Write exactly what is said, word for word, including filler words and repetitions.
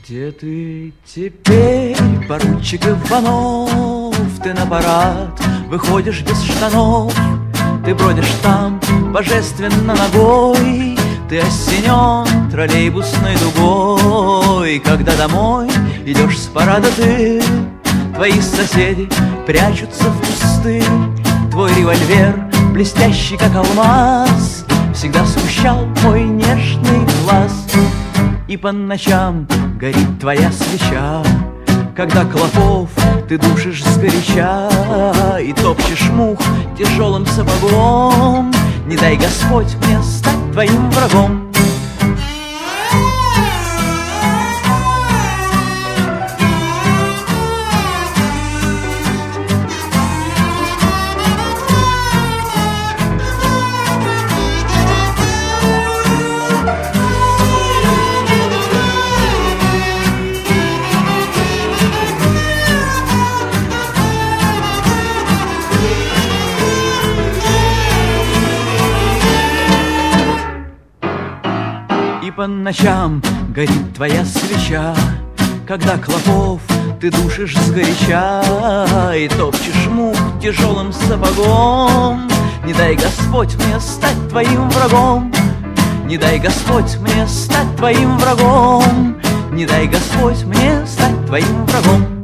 Где ты теперь, поручик Иванов? Ты на парад выходишь без штанов. Ты бродишь там божественно ногой. Ты осенен троллейбусной дугой. Когда домой идешь с парада ты, твои соседи прячутся в кусты. Твой револьвер, блестящий как алмаз, всегда смущал мой нежный глаз. И по ночам горит твоя свеча, когда клопов ты душишь сгоряча и топчешь мух тяжелым сапогом. Не дай Господь мне стать твоим врагом. И по ночам горит твоя свеча, когда клопов ты душишь сгоряча и топчешь мух тяжелым сапогом. Не дай Господь мне стать твоим врагом. Не дай Господь мне стать твоим врагом. Не дай Господь мне стать твоим врагом.